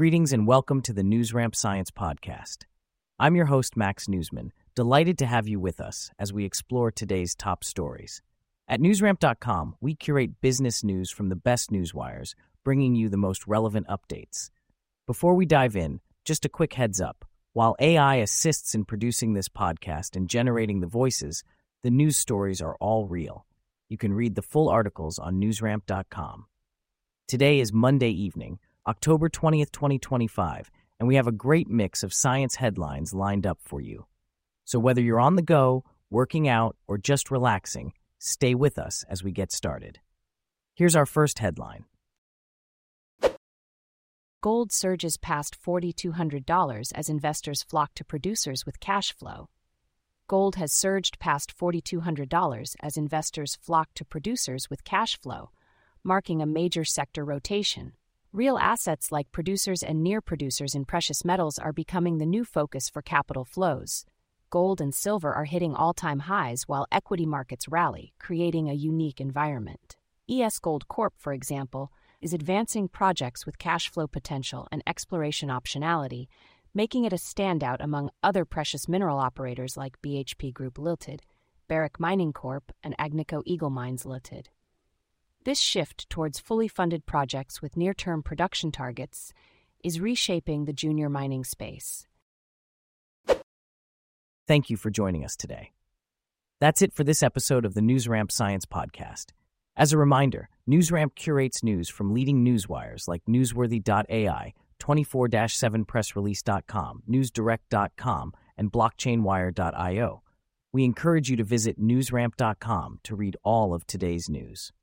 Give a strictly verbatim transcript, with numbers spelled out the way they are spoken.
Greetings and welcome to the NewsRamp Science Podcast. I'm your host, Max Newsman, delighted to have you with us as we explore today's top stories. At newsramp dot com, we curate business news from the best newswires, bringing you the most relevant updates. Before we dive in, just a quick heads up. While A I assists in producing this podcast and generating the voices, the news stories are all real. You can read the full articles on newsramp dot com. Today is Monday evening, October twentieth, twenty twenty-five, and we have a great mix of science headlines lined up for you. So whether you're on the go, working out, or just relaxing, stay with us as we get started. Here's our first headline. Gold surges past four thousand two hundred dollars as investors flock to producers with cash flow. Gold has surged past four thousand two hundred dollars as investors flock to producers with cash flow, marking a major sector rotation. Real assets like producers and near producers in precious metals are becoming the new focus for capital flows. Gold and silver are hitting all-time highs while equity markets rally, creating a unique environment. E S Gold Corp, for example, is advancing projects with cash flow potential and exploration optionality, making it a standout among other precious mineral operators like B H P Group Limited, Barrick Mining Corp, and Agnico Eagle Mines Limited. This shift towards fully funded projects with near-term production targets is reshaping the junior mining space. Thank you for joining us today. That's it for this episode of the NewsRamp Science Podcast. As a reminder, NewsRamp curates news from leading newswires like newsworthy dot A I, twenty-four seven press release dot com, newsdirect dot com, and blockchain wire dot io. We encourage you to visit newsramp dot com to read all of today's news.